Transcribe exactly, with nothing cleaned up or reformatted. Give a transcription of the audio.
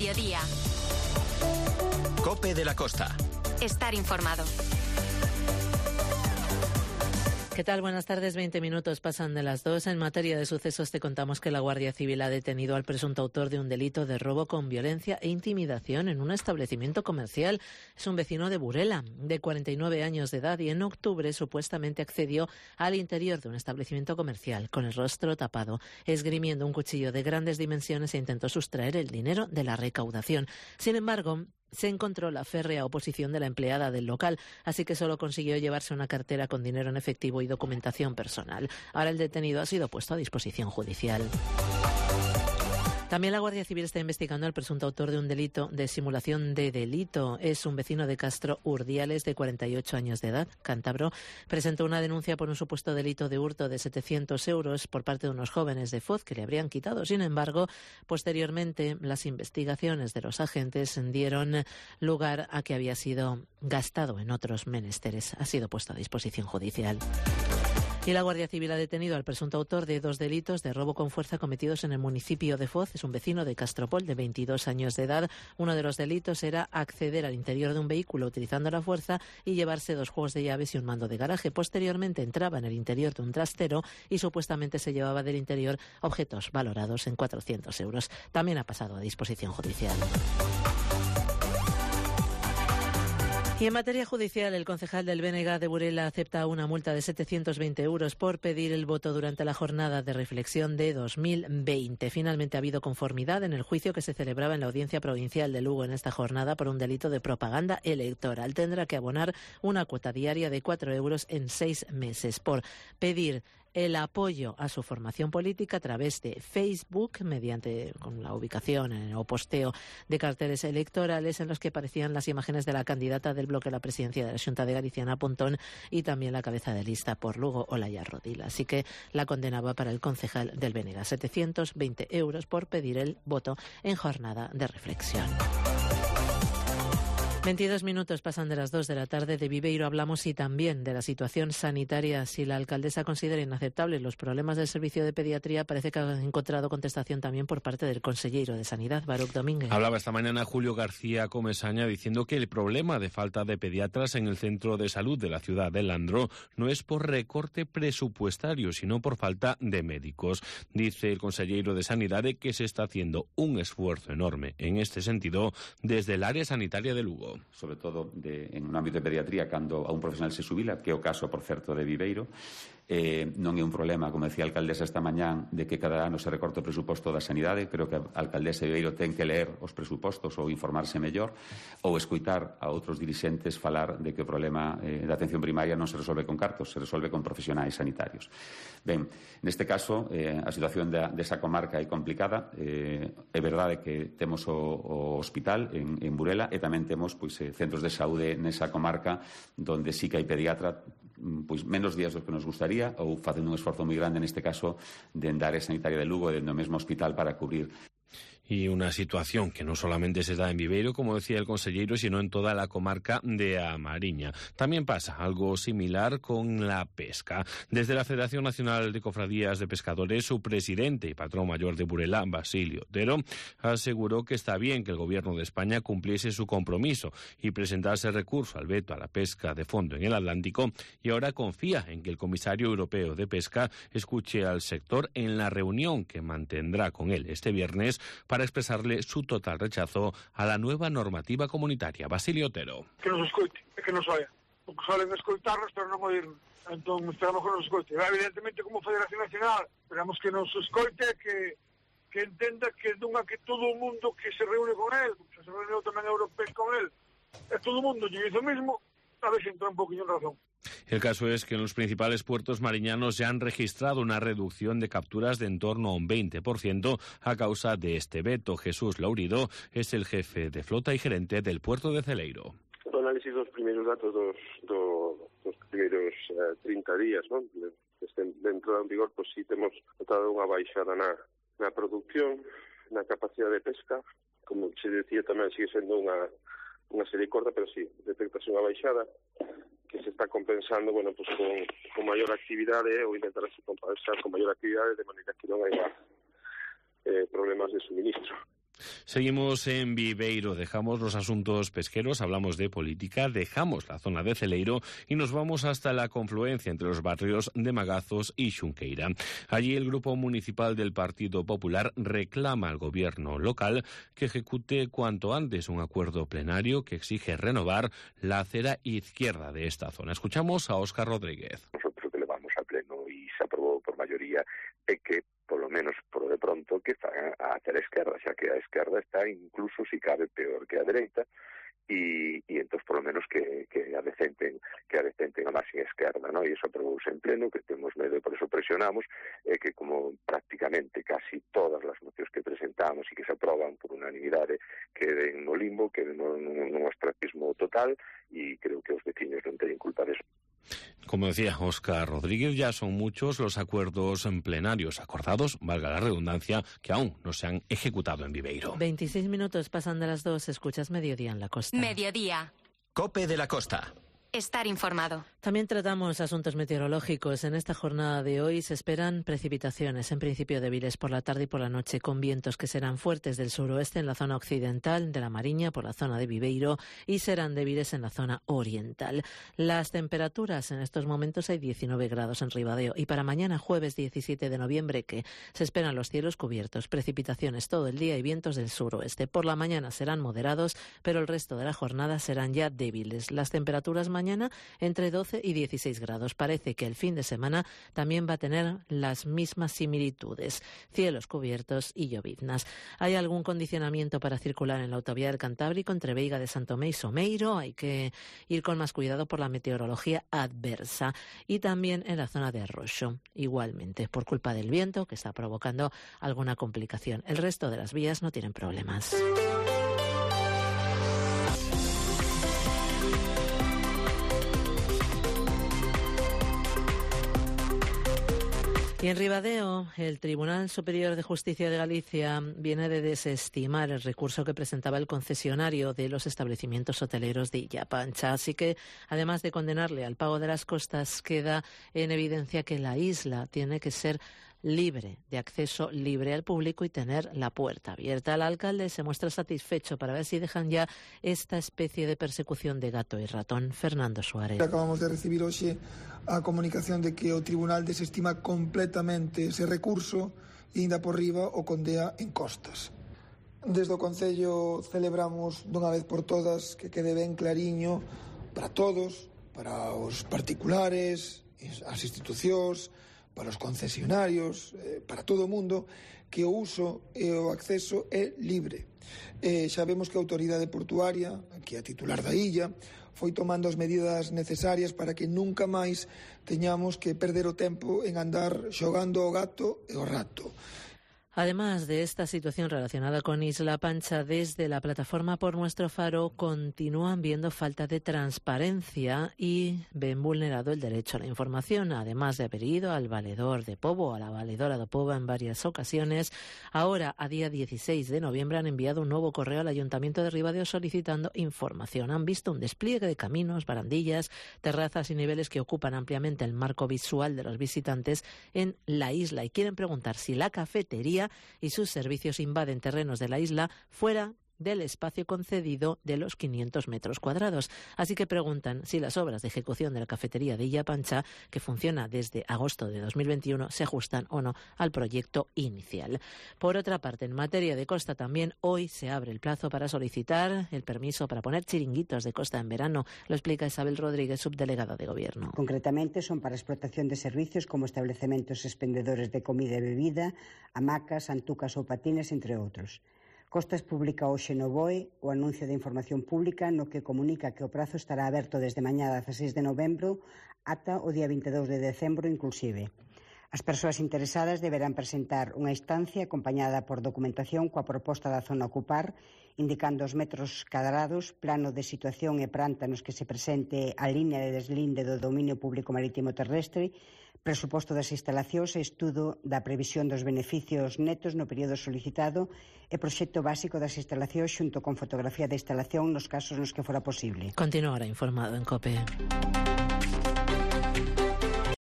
mediodía. COPE de la Costa. Estar informado. ¿Qué tal? Buenas tardes. veinte minutos pasan de las dos. En materia de sucesos te contamos que la Guardia Civil ha detenido al presunto autor de un delito de robo con violencia e intimidación en un establecimiento comercial. Es un vecino de Burela, de cuarenta y nueve años de edad, y en octubre supuestamente accedió al interior de un establecimiento comercial con el rostro tapado, esgrimiendo un cuchillo de grandes dimensiones e intentó sustraer el dinero de la recaudación. Sin embargo, se encontró la férrea oposición de la empleada del local, así que solo consiguió llevarse una cartera con dinero en efectivo y documentación personal. Ahora el detenido ha sido puesto a disposición judicial. También la Guardia Civil está investigando al presunto autor de un delito de simulación de delito. Es un vecino de Castro Urdiales, de cuarenta y ocho años de edad, cántabro. Presentó una denuncia por un supuesto delito de hurto de setecientos euros por parte de unos jóvenes de Foz que le habrían quitado. Sin embargo, posteriormente, las investigaciones de los agentes dieron lugar a que había sido gastado en otros menesteres. Ha sido puesto a disposición judicial. Y la Guardia Civil ha detenido al presunto autor de dos delitos de robo con fuerza cometidos en el municipio de Foz. Es un vecino de Castropol, de veintidós años de edad. Uno de los delitos era acceder al interior de un vehículo utilizando la fuerza y llevarse dos juegos de llaves y un mando de garaje. Posteriormente entraba en el interior de un trastero y supuestamente se llevaba del interior objetos valorados en cuatrocientos euros. También ha pasado a disposición judicial. Y en materia judicial, el concejal del B N G de Burela acepta una multa de setecientos veinte euros por pedir el voto durante la jornada de reflexión de dos mil veinte. Finalmente ha habido conformidad en el juicio que se celebraba en la Audiencia Provincial de Lugo en esta jornada por un delito de propaganda electoral. Tendrá que abonar una cuota diaria de cuatro euros en seis meses por pedir el apoyo a su formación política a través de Facebook, mediante con la ubicación en, o posteo de carteles electorales en los que aparecían las imágenes de la candidata del bloque a la presidencia de la Xunta de Galicia, Ana Pontón, y también la cabeza de lista por Lugo, Olaya Rodil. Así que la condenaba para el concejal del B N G, setecientos veinte euros por pedir el voto en jornada de reflexión. veintidós minutos pasan de las dos de la tarde. De Viveiro hablamos y también de la situación sanitaria. Si la alcaldesa considera inaceptables los problemas del servicio de pediatría, parece que ha encontrado contestación también por parte del consejero de Sanidad, Baruch Domínguez. Hablaba esta mañana Julio García Comesaña diciendo que el problema de falta de pediatras en el centro de salud de la ciudad de Landro no es por recorte presupuestario, sino por falta de médicos. Dice el consejero de Sanidad que se está haciendo un esfuerzo enorme en este sentido desde el área sanitaria de Lugo. Sobre todo de, en un ámbito de pediatría, cando a un profesional se xubila, que é o caso, por certo, de Viveiro. Eh, non é un problema, como decía a alcaldesa esta mañán, de que cada ano se recorte o presuposto da sanidade. Creo que a alcaldesa de Viveiro ten que ler os presupostos ou informarse mellor, ou escoitar a outros dirixentes falar de que o problema eh, da atención primaria non se resolve con cartos, se resolve con profesionais sanitarios. Ben, neste caso, eh, a situación da, desa comarca é complicada. Eh, é verdade que temos o, o hospital en, en Burela e tamén temos pois, eh, centros de saúde nesa comarca donde sí que hai pediatra pois menos días do que nos gustaría, ou facendo un esforzo moi grande neste caso de en área sanitaria de Lugo e do mesmo hospital para cubrir. Y una situación que no solamente se da en Viveiro, como decía el consejero, sino en toda la comarca de A Mariña. También pasa algo similar con la pesca. Desde la Federación Nacional de Cofradías de Pescadores, su presidente y patrón mayor de Burela, Basilio Otero, aseguró que está bien que el gobierno de España cumpliese su compromiso y presentase recurso al veto a la pesca de fondo en el Atlántico, y ahora confía en que el comisario europeo de pesca escuche al sector en la reunión que mantendrá con él este viernes para expresarle su total rechazo a la nueva normativa comunitaria. Basilio Otero. Que nos escoite, que nos oia. Porque solen escoitarnos, pero non oírnos. Entón, esperamos que nos escoite. Evidentemente, como Federación Nacional, esperamos que nos escoite, que, que entenda que non é que todo o mundo que se reúne con él, se reúne tamén europeo con él, é todo o mundo lle dice o mismo, a ver se entra un poquinho en razón. El caso es que en los principales puertos mariñanos se han registrado una reducción de capturas de en torno a un veinte por ciento a causa de este veto. Jesús Laurido es el jefe de flota y gerente del puerto de Celeiro. O análisis dos primeiros datos dos, do, dos primeiros eh, trinta días, non? Desde dentro da vigor, pois si temos notado unha baixada na, na producción, na capacidade de pesca, como se decía tamén, sigue sendo unha, unha serie corta, pero sí, detectase unha baixada que se está compensando, bueno, pues con, con maior actividade, ou intentar así compensar con maior actividade, de maneira que non haya eh, problemas de suministro. Seguimos en Viveiro, dejamos los asuntos pesqueros, hablamos de política, dejamos la zona de Celeiro y nos vamos hasta la confluencia entre los barrios de Magazos y Xunqueira. Allí el Grupo Municipal del Partido Popular reclama al gobierno local que ejecute cuanto antes un acuerdo plenario que exige renovar la acera izquierda de esta zona. Escuchamos a Óscar Rodríguez. Nosotros que levamos a pleno y se aprobou por maioría é que polo menos por de pronto que fagan a acera esquerda, xa que a esquerda está incluso si cabe peor que a dereita e, e entón polo menos que, que adecenten que adecenten a marxen esquerda, ¿no? E iso aprobouse en pleno, que temos medo e por eso presionamos é que como prácticamente casi todas as mocións que presentamos e que se aproban por unanimidade queden no limbo, queden no, no, no ostracismo total e creo que os veciños non teñen culpa deso. Como decía Óscar Rodríguez, ya son muchos los acuerdos en plenarios acordados, valga la redundancia, que aún no se han ejecutado en Viveiro. veintiséis minutos pasan de las dos, escuchas Mediodía en la Costa. Mediodía. COPE de la Costa. Estar informado. También tratamos asuntos meteorológicos. En esta jornada de hoy se esperan precipitaciones, en principio débiles por la tarde y por la noche, con vientos que serán fuertes del suroeste en la zona occidental de la Mariña, por la zona de Viveiro, y serán débiles en la zona oriental. Las temperaturas en estos momentos hay diecinueve grados en Ribadeo, y para mañana jueves diecisiete de noviembre que se esperan los cielos cubiertos, precipitaciones todo el día y vientos del suroeste. Por la mañana serán moderados, pero el resto de la jornada serán ya débiles. Las temperaturas mañana entre doce y dieciséis grados. Parece que el fin de semana también va a tener las mismas similitudes. Cielos cubiertos y lloviznas. Hay algún condicionamiento para circular en la autovía del Cantábrico entre Veiga de Santomé y Someiro. Hay que ir con más cuidado por la meteorología adversa. Y también en la zona de Arroxo, igualmente, por culpa del viento que está provocando alguna complicación. El resto de las vías no tienen problemas. Y en Ribadeo, el Tribunal Superior de Justicia de Galicia viene de desestimar el recurso que presentaba el concesionario de los establecimientos hoteleros de Illa Pancha. Así que, además de condenarle al pago de las costas, queda en evidencia que la isla tiene que ser libre, de acceso libre al público y tener la puerta abierta. El alcalde se muestra satisfecho para ver si dejan ya esta especie de persecución de gato y ratón. Fernando Suárez. Acabamos de recibir hoxe a comunicación de que o tribunal desestima completamente ese recurso e ainda por riba o condea en costas. Desde o Concello celebramos dunha vez por todas que quede ben clariño para todos, para os particulares, as institucións, para os concesionarios, eh, para todo o mundo, que o uso e o acceso é libre. Eh, xa vemos que a autoridade portuaria, que é a titular da illa, foi tomando as medidas necesarias para que nunca máis teñamos que perder o tempo en andar xogando o gato e o rato. Además de esta situación relacionada con Isla Pancha, desde la plataforma Por Nuestro Faro continúan viendo falta de transparencia y ven vulnerado el derecho a la información. Además de haber ido al valedor de Pobo, a la valedora de Pobo en varias ocasiones, ahora, a día dieciséis de noviembre, han enviado un nuevo correo al Ayuntamiento de Ribadeo solicitando información. Han visto un despliegue de caminos, barandillas, terrazas y niveles que ocupan ampliamente el marco visual de los visitantes en la isla y quieren preguntar si la cafetería y sus servicios invaden terrenos de la isla fuera del espacio concedido de los quinientos metros cuadrados. Así que preguntan si las obras de ejecución de la cafetería de Illa Pancha, que funciona desde agosto de dos mil veintiuno, se ajustan o no al proyecto inicial. Por otra parte, en materia de costa también, hoy se abre el plazo para solicitar el permiso para poner chiringuitos de costa en verano. Lo explica Isabel Rodríguez, subdelegada de Gobierno. Concretamente son para explotación de servicios como establecimientos expendedores de comida e bebida, hamacas, antucas ou patines, entre outros. Costas publica hoxe no B O E o anuncio de información pública no que comunica que o prazo estará aberto desde mañá dezasseis de novembro ata o día vinte e dous de decembro inclusive. As persoas interesadas deberán presentar unha instancia acompañada por documentación coa proposta da zona a ocupar, indicando os metros cadrados, plano de situación e planta nos que se presente a línea de deslinde do dominio público marítimo terrestre, presuposto das instalacións e estudo da previsión dos beneficios netos no período solicitado e proxecto básico das instalacións xunto con fotografía da instalación nos casos nos que fora posible. Continúa ahora informado en COPE.